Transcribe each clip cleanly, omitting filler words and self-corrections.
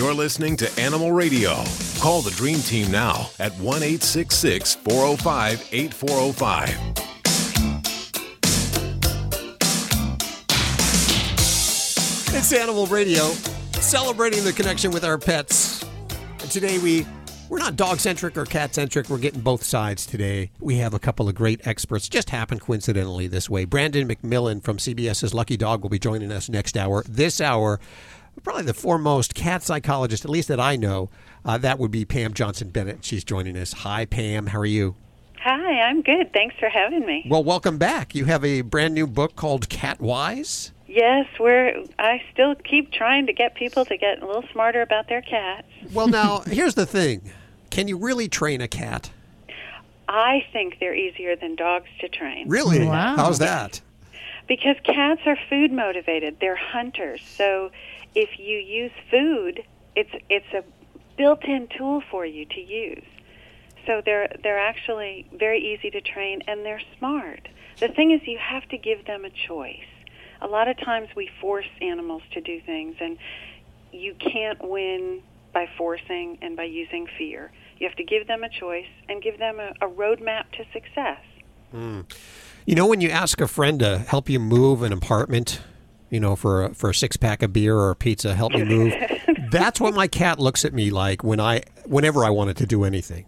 You're listening to Animal Radio. Call the Dream Team now at 1-866-405-8405. It's Animal Radio, celebrating the connection with our pets. And today we're not dog-centric or cat-centric. We're getting both sides today. We have a couple of great experts. Just happened coincidentally this way. Brandon McMillan from CBS's Lucky Dog will be joining us next hour. This hour, probably the foremost cat psychologist, at least that I know, that would be Pam Johnson-Bennett. She's joining us. Hi, Pam. How are you? Hi, I'm good. Thanks for having me. Well, welcome back. You have a brand new book called Cat Wise. Yes, I still keep trying to get people to get a little smarter about their cats. Well, now, here's the thing. Can you really train a cat? I think they're easier than dogs to train. Really? Wow. How's that? Because cats are food motivated. They're hunters. So if you use food, it's a built-in tool for you to use. So they're actually very easy to train, and they're smart. The thing is, you have to give them a choice. A lot of times we force animals to do things, and you can't win by forcing and by using fear. You have to give them a choice and give them a roadmap to success. Mm. You know, when you ask a friend to help you move an apartment, you know, for a six-pack of beer or a pizza, help me move, that's what my cat looks at me like whenever I wanted to do anything.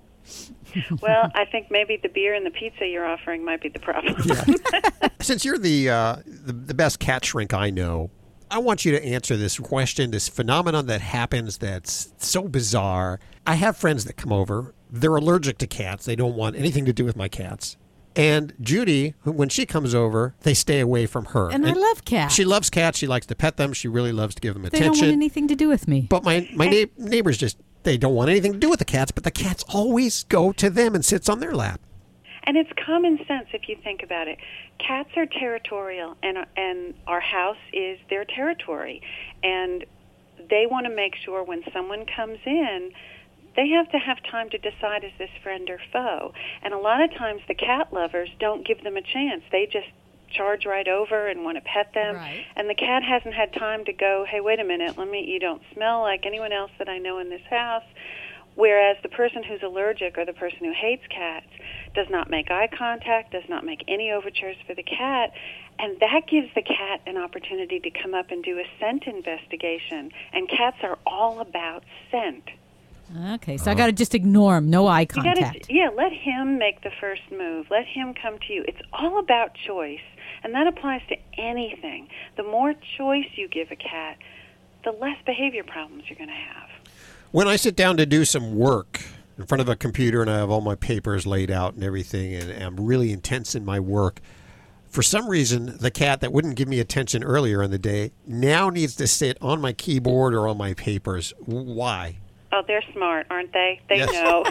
Well, I think maybe the beer and the pizza you're offering might be the problem. Yeah. Since you're the best cat shrink I know, I want you to answer this question, this phenomenon that happens that's so bizarre. I have friends that come over. They're allergic to cats. They don't want anything to do with my cats. And Judy, when she comes over, they stay away from her. And I love cats. She loves cats. She likes to pet them. She really loves to give them They attention. don't want anything to do with me. But my neighbors just, they don't want anything to do with the cats, but the cats always go to them and sits on their lap. And it's common sense if you think about it. Cats are territorial, and our house is their territory. And they want to make sure when someone comes in, they have to have time to decide, is this friend or foe? And a lot of times the cat lovers don't give them a chance. They just charge right over and want to pet them. Right. And the cat hasn't had time to go, hey, wait a minute, you don't smell like anyone else that I know in this house. Whereas the person who's allergic or the person who hates cats does not make eye contact, does not make any overtures for the cat, and that gives the cat an opportunity to come up and do a scent investigation. And cats are all about scent. Okay, so I got to just ignore him, no eye contact. Let him make the first move. Let him come to you. It's all about choice, and that applies to anything. The more choice you give a cat, the less behavior problems you're going to have. When I sit down to do some work in front of a computer and I have all my papers laid out and everything, and I'm really intense in my work, for some reason, the cat that wouldn't give me attention earlier in the day now needs to sit on my keyboard or on my papers. Why? Oh, they're smart, aren't they? They Yes. know.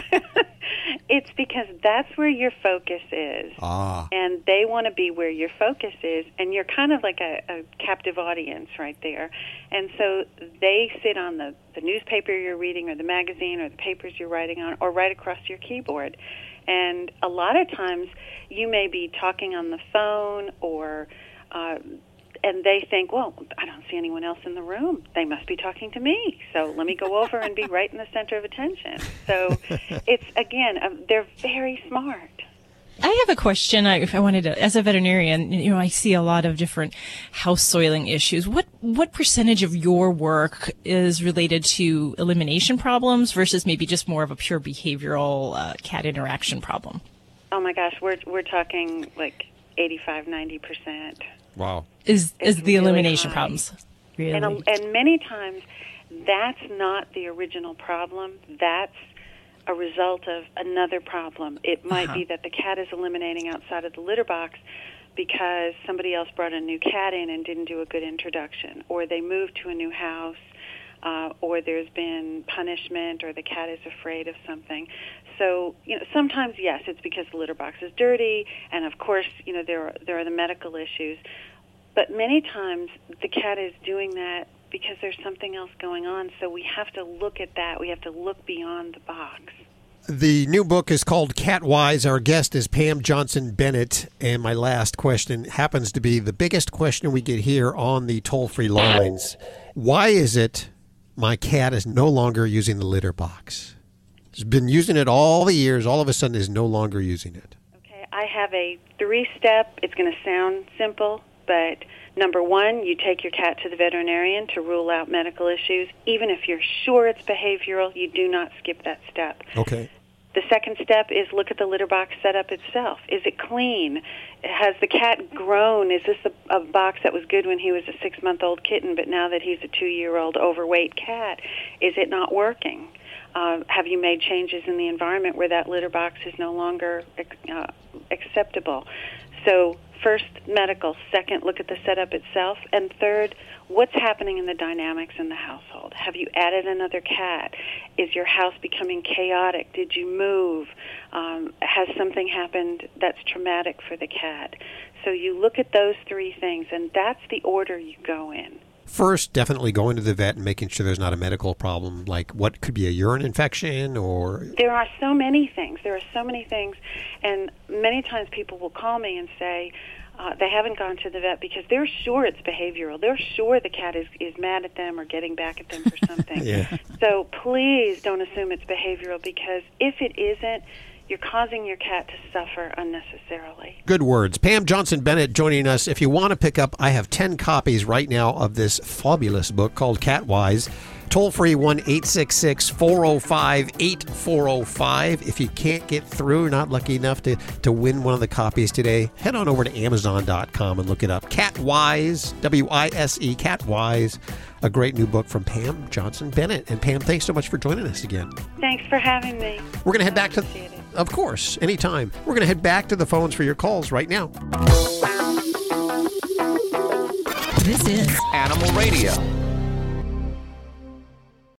It's because that's where your focus is. Ah. And they want to be where your focus is, and you're kind of like a captive audience right there. And so they sit on the newspaper you're reading or the magazine or the papers you're writing on or right across your keyboard. And a lot of times you may be talking on the phone or and they think, well, I don't see anyone else in the room. They must be talking to me. So let me go over and be right in the center of attention. So it's, again, they're very smart. I have a question. If I wanted to, as a veterinarian, I see a lot of different house soiling issues. What percentage of your work is related to elimination problems versus maybe just more of a pure behavioral cat interaction problem? Oh my gosh, we're talking like 85-90%. Wow. Is the really elimination high. problems really? And many times that's not the original problem. That's a result of another problem. It might be that the cat is eliminating outside of the litter box because somebody else brought a new cat in and didn't do a good introduction, or they moved to a new house, or there's been punishment, or the cat is afraid of something. So, sometimes, yes, it's because the litter box is dirty, and of course, there are the medical issues. But many times the cat is doing that because there's something else going on, so we have to look at that. We have to look beyond the box. The new book is called Cat Wise. Our guest is Pam Johnson-Bennett, and my last question happens to be the biggest question we get here on the toll-free lines. Why is it my cat is no longer using the litter box. He's been using it all the years. All of a sudden is no longer using it. Okay, I have a 3-step. It's going to sound simple, but number 1, you take your cat to the veterinarian to rule out medical issues. Even if you're sure it's behavioral, you do not skip that step. Okay. The second step is look at the litter box setup itself. Is it clean? Has the cat grown? Is this a box that was good when he was a 6-month-old kitten, but now that he's a 2-year-old overweight cat, is it not working? Have you made changes in the environment where that litter box is no longer acceptable? So first, medical. Second, look at the setup itself. And third, what's happening in the dynamics in the household? Have you added another cat? Is your house becoming chaotic? Did you move? Has something happened that's traumatic for the cat? So you look at those 3 things, and that's the order you go in. First, definitely going to the vet and making sure there's not a medical problem, like what could be a urine infection or... There are so many things. And many times people will call me and say they haven't gone to the vet because they're sure it's behavioral. They're sure the cat is mad at them or getting back at them for something. Yeah. So please don't assume it's behavioral, because if it isn't, you're causing your cat to suffer unnecessarily. Good words. Pam Johnson-Bennett joining us. If you want to pick up, I have 10 copies right now of this fabulous book called Catwise. Toll-free 1-866-405-8405. If you can't get through, not lucky enough to win one of the copies today, head on over to Amazon.com and look it up. Catwise, W-I-S-E, Catwise. A great new book from Pam Johnson-Bennett. And Pam, thanks so much for joining us again. Thanks for having me. We're going to head back to... Appreciate it. Of course, anytime. We're going to head back to the phones for your calls right now. This is Animal Radio.